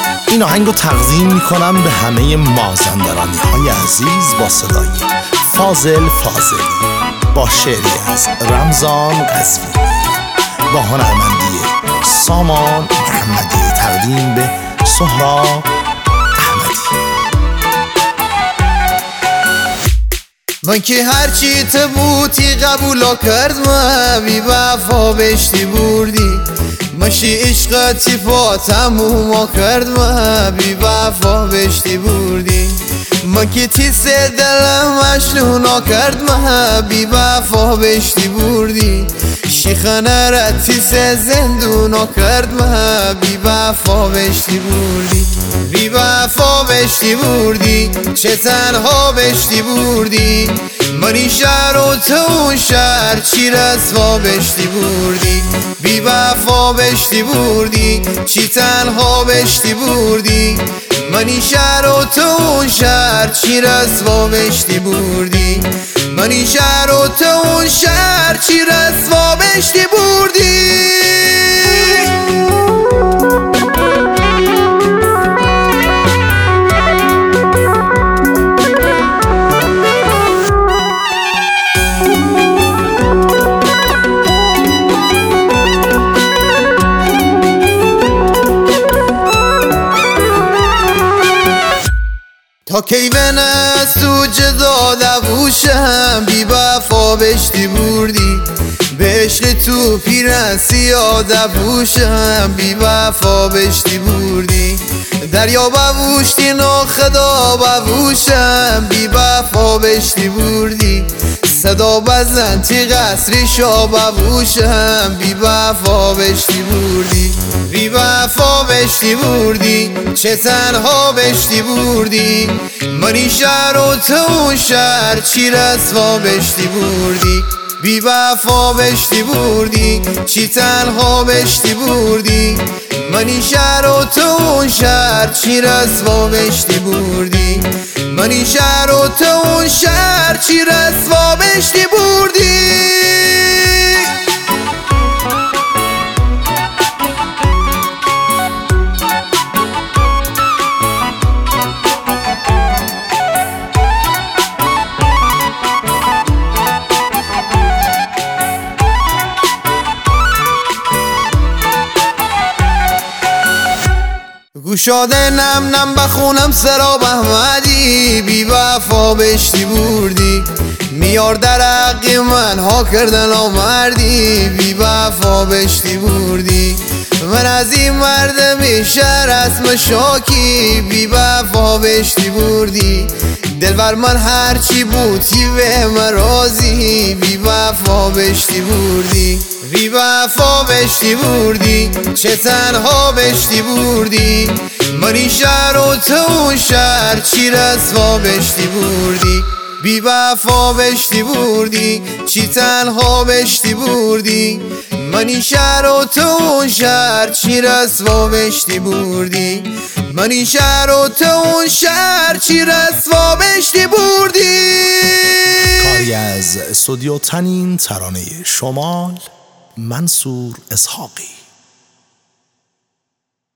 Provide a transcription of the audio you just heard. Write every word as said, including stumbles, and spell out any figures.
این آهنگو تقدیم میکنم به همه مازندرانی های عزیز با صدای فاضل فاضلی با شعری از رمضان قزوینی با هنرمندی سامان محمدی تقدیم به سهراب احمدی. من که هرچی تو بودی قبولا کردم، بی وفا بشتی بردی ماشی عشقتی پا تموما کردم، بی وفا بشتی بردی من که تیس دلم مشنونا کردم، بی وفا بشتی بردی شیخانه را تیس زندونا کردم، بی وفا بشتی بردی بی وفا بشتی بردی چه تنها بشتی بردی منی شهر و تو شهر چی رسوا بشتی بردی بی وفا بشتی بردی چی تنها بشتی بردی منی شهر و تو شهر چی رسوا بشتی بردی منی شهر و تو شهر چی رسوا بشتی بردی. تا کی من از تو جدا نبوشم، بی وفا بشتی بردی به عشق تو پیرن سیاه نبوشم، بی وفا بشتی بردی دریا ببوشتی ناخدا ببوشم، بی وفا بشتی بردی صدا بزن تی قصری شا ببوشم، بی وفا بشتی بردی بی وفا بشتی بردی چه تنها بشتی بردی منی شهر و تو شهر چی رسوا بشتی بردی بی وفا بشتی بردی چی تنها بشتی بردی منی شهر و تو شهر چی رسوا بشتی بردی منی شهر و تو شهر چی رسوا بشتی بردی. گوشاده نم نم بخونم سراب احمدی بی وفا بشتی بردی میار در حق من ها کردن آمردی بی وفا بشتی بردی من از این مردم شهر اسم شاکی بی وفا بشتی بردی دلبر من هرچی بودی به من راضی بی وفا بشتی بردی بی وفا بشتی بردی چه تنها بشتی بردی منی شهر و تو شهر چی رسوا بشتی بردی بی وفا بشتی بردی چی تنها بشتی بردی منی شهر و تو شهر چی رسوا بشتی بردی منی شهر و تو شهر چی رسوا بشتی بردی. کاری از استودیو تنین ترانه شمال منصور اسحاقی.